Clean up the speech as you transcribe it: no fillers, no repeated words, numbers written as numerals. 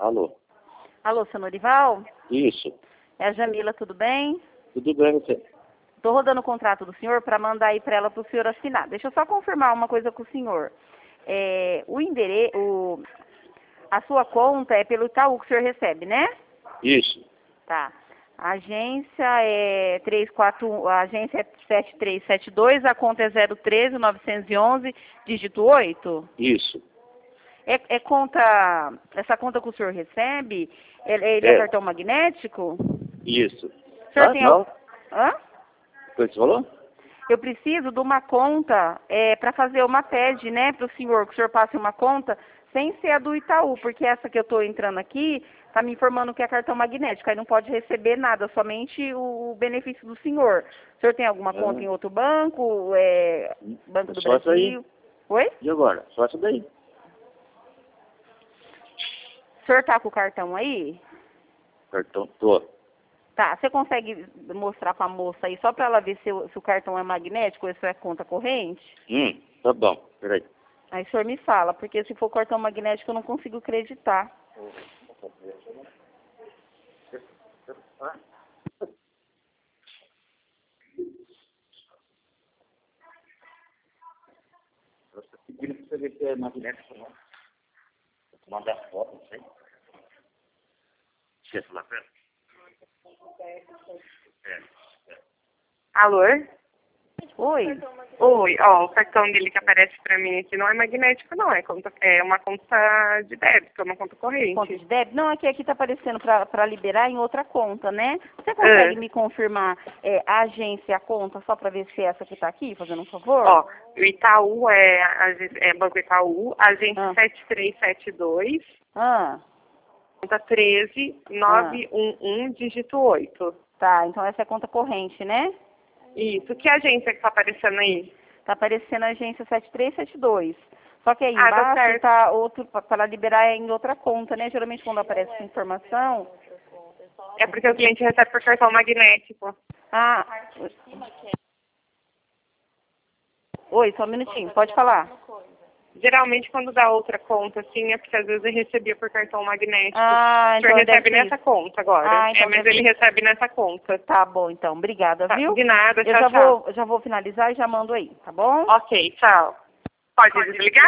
Alô? Alô, seu Norival? Isso. É a Jamila, tudo bem? Tudo bem, você? Estou rodando o contrato do senhor para mandar aí para ela para o senhor assinar. Deixa eu só confirmar uma coisa com o senhor. A sua conta é pelo Itaú que o senhor recebe, né? Isso. Tá. A agência é 7372, a conta é 013 911, dígito 8? Isso. Essa conta que o senhor recebe, ele é cartão magnético? Isso. O senhor tem Não? Hã? O que você falou? Eu preciso de uma conta para fazer uma TED, né, para o senhor, que o senhor passe uma conta sem ser a do Itaú, porque essa que eu estou entrando aqui está me informando que é cartão magnético, aí não pode receber nada, somente o benefício do senhor. O senhor tem alguma conta em outro banco, Banco do Só essa Brasil? aí. Oi? E agora? Só essa daí. O senhor está com o cartão aí? Cartão, tô. Tá, você consegue mostrar para a moça aí, só para ela ver se o cartão é magnético ou se é conta corrente? Tá bom. Peraí. Aí o senhor me fala, porque se for cartão magnético eu não consigo acreditar. Você pedindo pra você ver se é magnético ou não. Vou mandar foto, não sei. Quer falar pra ela? Alô? Oi? Oi, ó, o cartão dele que aparece pra mim aqui não é magnético, não. É uma conta de débito, é uma conta corrente. Conta de débito? Não, aqui tá aparecendo para liberar em outra conta, né? Você consegue me confirmar a agência e a conta, só para ver se é essa que tá aqui, fazendo um favor? Ó, o Itaú é Banco Itaú, agência 7372, conta 13911, dígito 8. Tá, então essa é a conta corrente, né? Isso. Que agência que tá aparecendo aí? Tá aparecendo a agência 7372. Só que aí Tá embaixo certo. tá outro, para liberar em outra conta, né? Geralmente quando aparece essa informação... É porque o cliente recebe por cartão magnético. Ah... Oi, só um minutinho, pode falar. Geralmente, quando dá outra conta, assim, é porque às vezes ele recebia por cartão magnético. Ah, o senhor então recebe deve ser nessa conta agora. Ah, então mas deve ele recebe nessa conta. Tá bom, então. Obrigada, Tá, viu? de nada, Eu tchau, tchau. já vou finalizar e já mando aí, tá bom? Ok, tchau. Pode desligar?